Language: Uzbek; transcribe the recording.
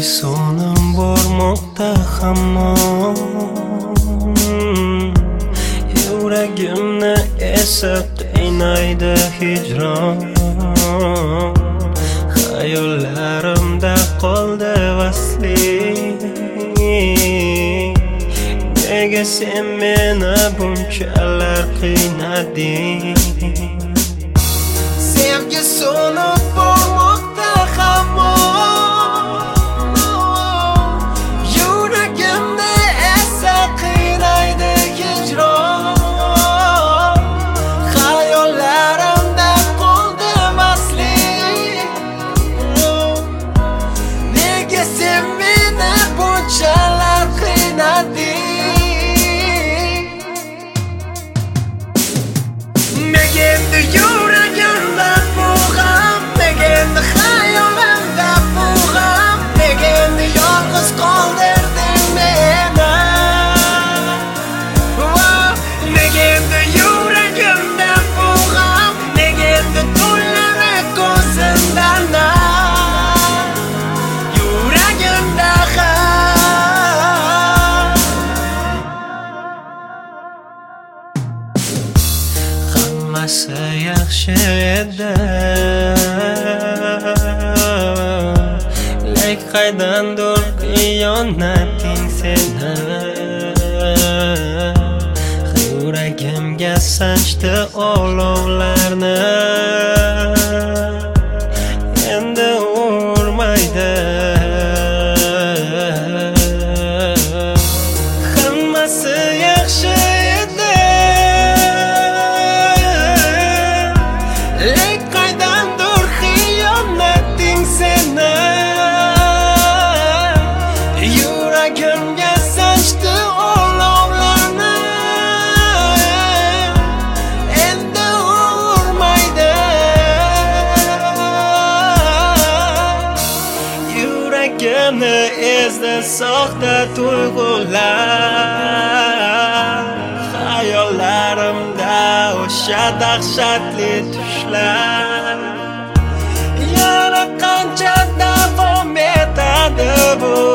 so'nim bormoqda hamon, yuragimni esa qiynaydi hijron. Hayollarimda qoldi vasling, nega sen meni bunchalar qiynading? Sevgi so'nib bormoqda hamon, yuragimni esa qiynaydi hijron. Hayollarimda qoldi vasling, nega sen meni bunchalar qiynading? Nega endi yuragimda bu g'am, nega endi xayolimda bu g'am, nega endi yolg'iz qoldirding meni? Nega endi yuragimda bu g'am, nega endi tunlari ko'zimdan yuragimda g'am? Hammasi yaxshi edi, lek qaydandir xiyonating seni yuragimga sanchdi olovlarni, endi urmaydi. Hammasi yaxshi edi, lek qaydandir xiyonating seni yuragimga sanchdi olovlarni, endi urmaydi. Yuragimni ezdi soxta tuyg'ular, hayollarimda o'sha dahshatli tushlar. Yana qancha davom etadi bu